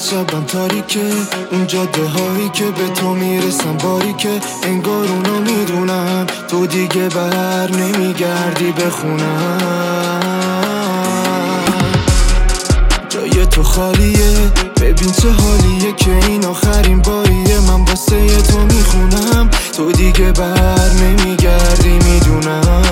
شبم تاریکه، اون جاده هایی که به تو میرسم باریکه. انگار اونا میدونم تو دیگه بر نمیگردی بخونم. جای تو خالیه، ببین چه حالیه که این آخرین باریه. من واسه تو میخونم تو دیگه بر نمیگردی میدونم.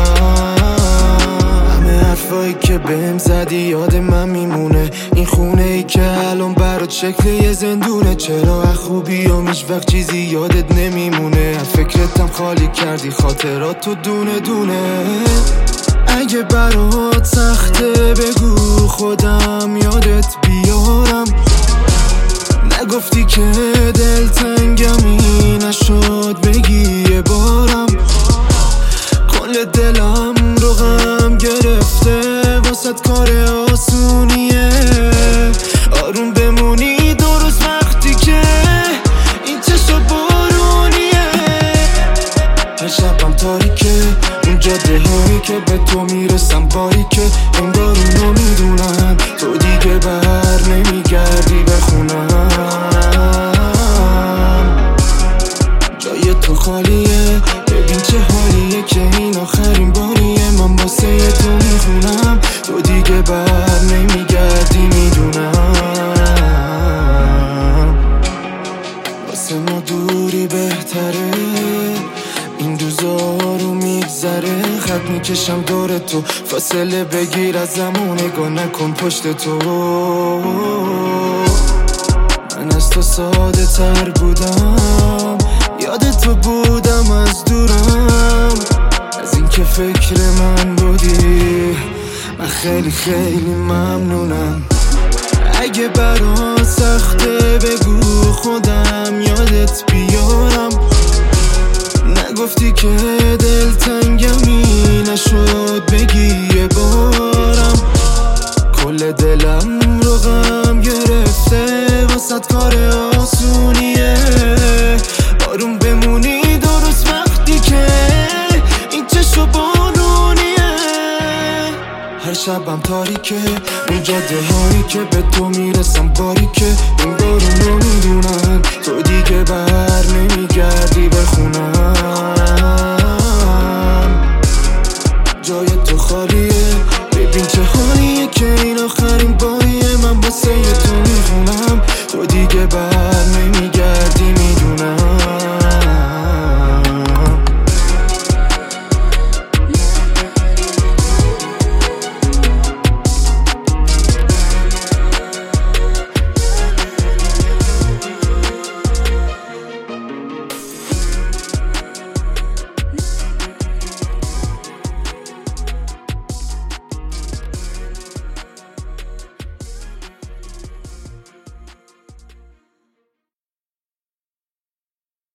همه حرفایی که بهم زدی یاد من میمونه. این خونه ای که الان برات شکل یه زندونه. چرا خوبی و هیچ وقت چیزی یادت نمیمونه. فکرتم خالی کردی خاطرات تو دونه دونه. اگه برات سخته بگو خودم یادت بیارم. نگفتی که دلتنگمی نشد بگی یه بارم. کل دلم رو غم گرفته واسه کار آسونیه. آروم بمونی درست وقتی که این چشم بارونیه. هر شبم تاریکه، اون جاده هایی که به تو میرسم باریکه. انگار اونا میدونن تو دیگه بر نمیگردی بخونم. جای تو خالیه، ببین چه حالیه که این آخرین باریه. من واسه تو میخونم تو دیگه بر نمیگردی میدونم. واسه ما دوری بهتره، این روزا رو میگذره. خط میکشم دور تو، فاصله بگیر از زمان. نگاه نکن پشت تو. من از تو ساده تر بودم، یاد تو بودم از دورم. از این که فکر من بودی من خیلی خیلی ممنونم. اگه برات سخته بگو خودم یادت بیارم. نگفتی که دلتنگمی نشد بگی یه بارم. کل دلم رو غم گرفته واسه کار آسونیه. آروم بمونی درست وقتی که این چشم بارونیه. هر شبم تاریکه، اون جاده هایی که به تو میرسم باریکه. انگار اونو